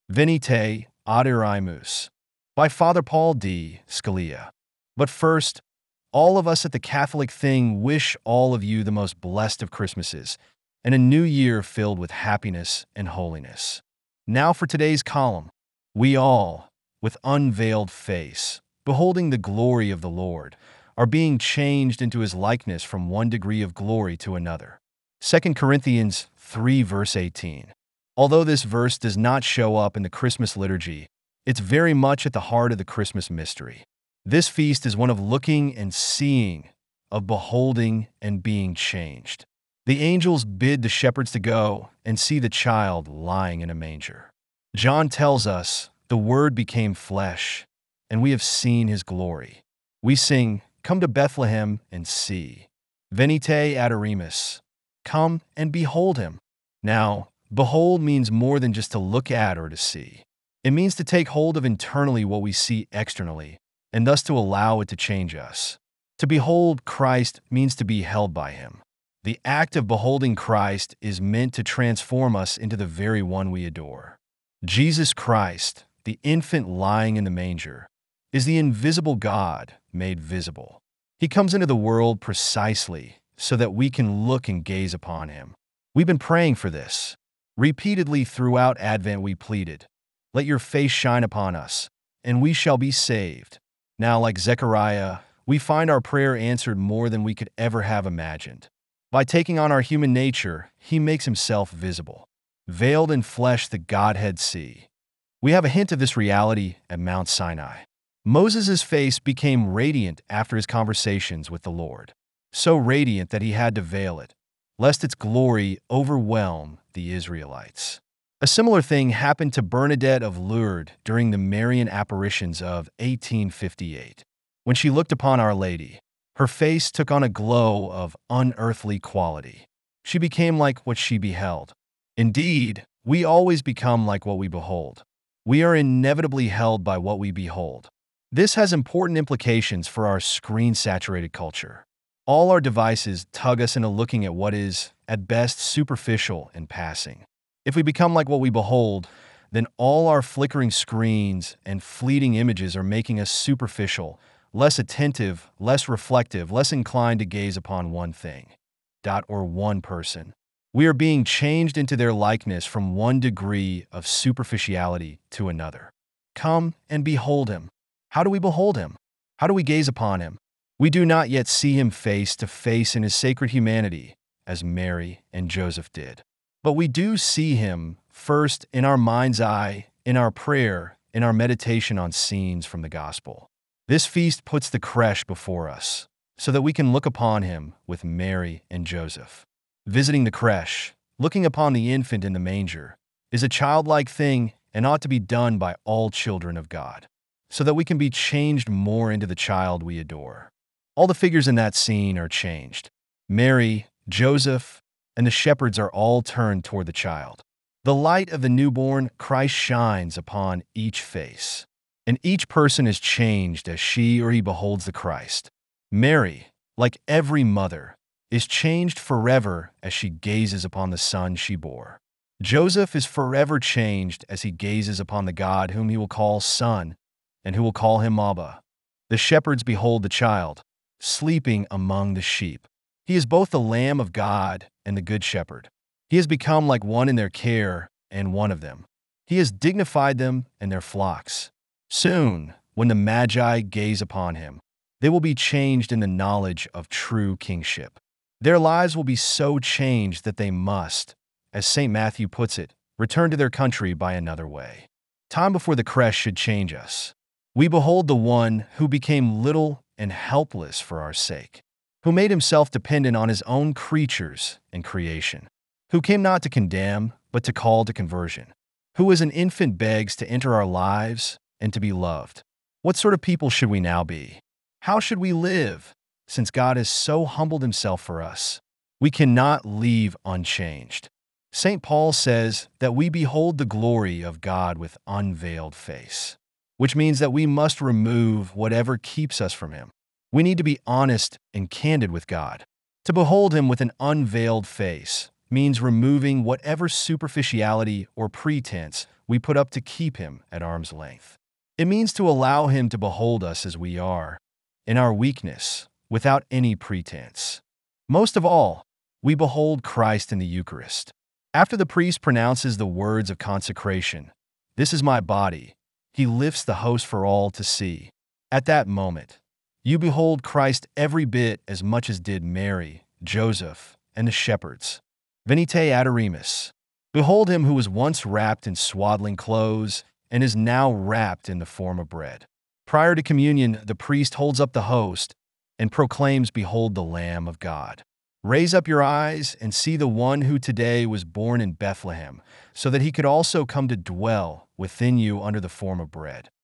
Venite Adoremus by Father Paul D. Scalia. But first, all of us at the Catholic Thing wish all of you the most blessed of Christmases and a new year filled with happiness and holiness. Now for today's column. We all, with unveiled face, beholding the glory of the Lord, are being changed into his likeness from one degree of glory to another. 2 Corinthians 3 verse 18. Although this verse does not show up in the Christmas liturgy, it's very much at the heart of the Christmas mystery. This feast is one of looking and seeing, of beholding and being changed. The angels bid the shepherds to go and see the child lying in a manger. John tells us, "The Word became flesh, and we have seen his glory." We sing, "Come to Bethlehem and see." Venite adoremus. Come and behold him. Now, behold means more than just to look at or to see. It means to take hold of internally what we see externally, and thus to allow it to change us. To behold Christ means to be held by him. The act of beholding Christ is meant to transform us into the very one we adore. Jesus Christ, the infant lying in the manger, is the invisible God made visible. He comes into the world precisely so that we can look and gaze upon him. We've been praying for this. Repeatedly throughout Advent we pleaded, "Let your face shine upon us, and we shall be saved." Now, like Zechariah, we find our prayer answered more than we could ever have imagined. By taking on our human nature, he makes himself visible. Veiled in flesh, the Godhead see. We have a hint of this reality at Mount Sinai. Moses' face became radiant after his conversations with the Lord. So radiant that he had to veil it, lest its glory overwhelm the Israelites. A similar thing happened to Bernadette of Lourdes during the Marian apparitions of 1858. When she looked upon Our Lady, her face took on a glow of unearthly quality. She became like what she beheld. Indeed, we always become like what we behold. We are inevitably held by what we behold. This has important implications for our screen-saturated culture. All our devices tug us into looking at what is, at best, superficial and passing. If we become like what we behold, then all our flickering screens and fleeting images are making us superficial, less attentive, less reflective, less inclined to gaze upon one thing, or one person. We are being changed into their likeness from one degree of superficiality to another. Come and behold him. How do we behold him? How do we gaze upon him? We do not yet see him face to face in his sacred humanity, as Mary and Joseph did. But we do see him first in our mind's eye, in our prayer, in our meditation on scenes from the gospel. This feast puts the creche before us, so that we can look upon him with Mary and Joseph. Visiting the creche, looking upon the infant in the manger, is a childlike thing and ought to be done by all children of God, so that we can be changed more into the child we adore. All the figures in that scene are changed. Mary, Joseph, and the shepherds are all turned toward the child. The light of the newborn Christ shines upon each face, and each person is changed as she or he beholds the Christ. Mary, like every mother, is changed forever as she gazes upon the son she bore. Joseph is forever changed as he gazes upon the God whom he will call Son and who will call him Abba. The shepherds behold the child, sleeping among the sheep. He is both the Lamb of God and the Good Shepherd. He has become like one in their care and one of them. He has dignified them and their flocks. Soon, when the Magi gaze upon him, they will be changed in the knowledge of true kingship. Their lives will be so changed that they must, as St. Matthew puts it, return to their country by another way. Time before the creche should change us. We behold the one who became little and helpless for our sake, who made himself dependent on his own creatures and creation, who came not to condemn, but to call to conversion, who as an infant begs to enter our lives and to be loved. What sort of people should we now be? How should we live, since God has so humbled himself for us? We cannot leave unchanged. St. Paul says that we behold the glory of God with unveiled face, which means that we must remove whatever keeps us from him. We need to be honest and candid with God. To behold him with an unveiled face means removing whatever superficiality or pretense we put up to keep him at arm's length. It means to allow him to behold us as we are, in our weakness, without any pretense. Most of all, we behold Christ in the Eucharist. After the priest pronounces the words of consecration, "This is my body," he lifts the host for all to see. At that moment, you behold Christ every bit as much as did Mary, Joseph, and the shepherds. Venite adoremus. Behold him who was once wrapped in swaddling clothes and is now wrapped in the form of bread. Prior to communion, the priest holds up the host and proclaims, "Behold the Lamb of God." Raise up your eyes and see the one who today was born in Bethlehem, so that he could also come to dwell within you under the form of bread.